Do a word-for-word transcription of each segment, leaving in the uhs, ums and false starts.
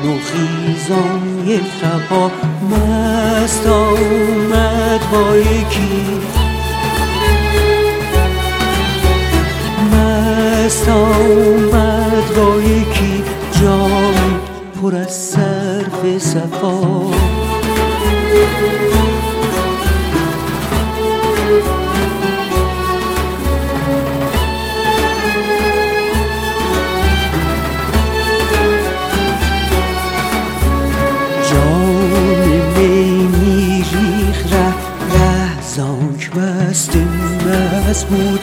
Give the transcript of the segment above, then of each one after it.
جان و خیزان یک خبا مست آمد با یکی، مست آمد با یکی جام پر از صرف صفا. زانک مست مست بود،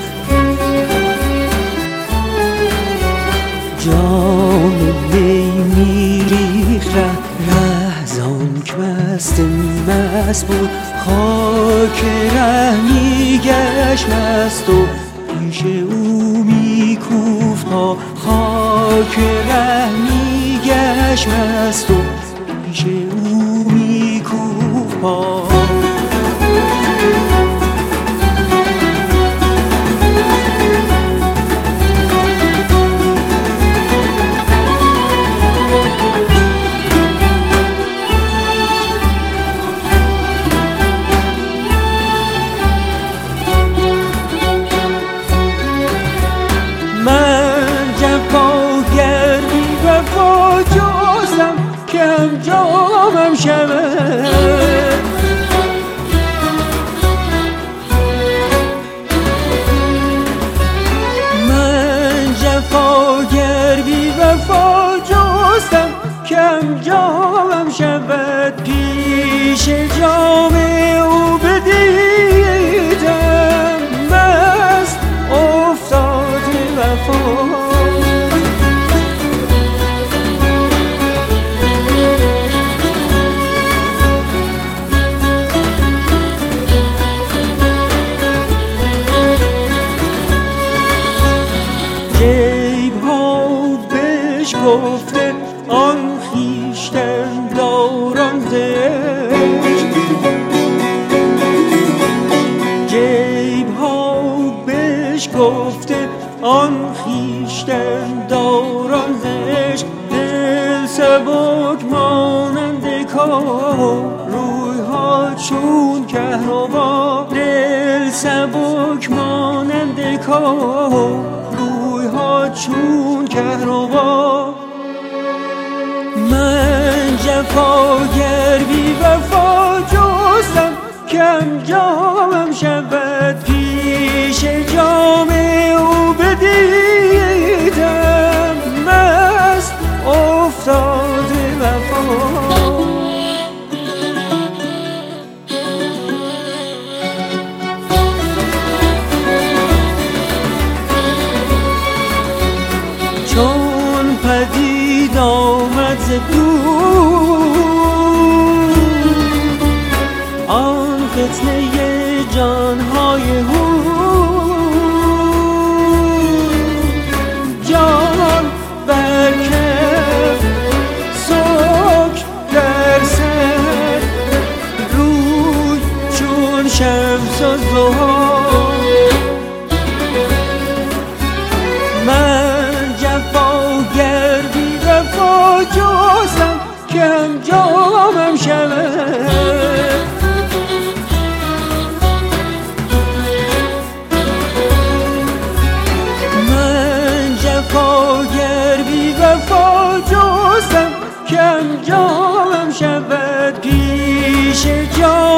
جام می میریخ ره ره زانک مست مست بود. خاک ره میگشت مست و پیش او میکوفت ها، خاک ره میگشت مست و پیش او میکوفت ها. کم جامم شود من جفاگر بی وفا جستم، کم جامم شود پیش جام او بدیدم مست افتاد وفا. گفته آن خویشتن داران زشت، جیب ها بهش گفته آن خویشتن داران زشت. دل سبک مانند کار روی ها چون کهربا، دل سبک مانند کار روی ها چون کهربا. من جفاگر بی وفا جستم، کم جامم شود پیش جام او بدیدم مست افتاد وفا. چون پدید آمد ز دور آن فتنه جانهای هور، جان برکف سک در سر روی چون شمس الضحی. من جفاگر بی وفا جستم، کم جامم شود من جفاگر بی وفا جستم، کم جامم شود پیش جام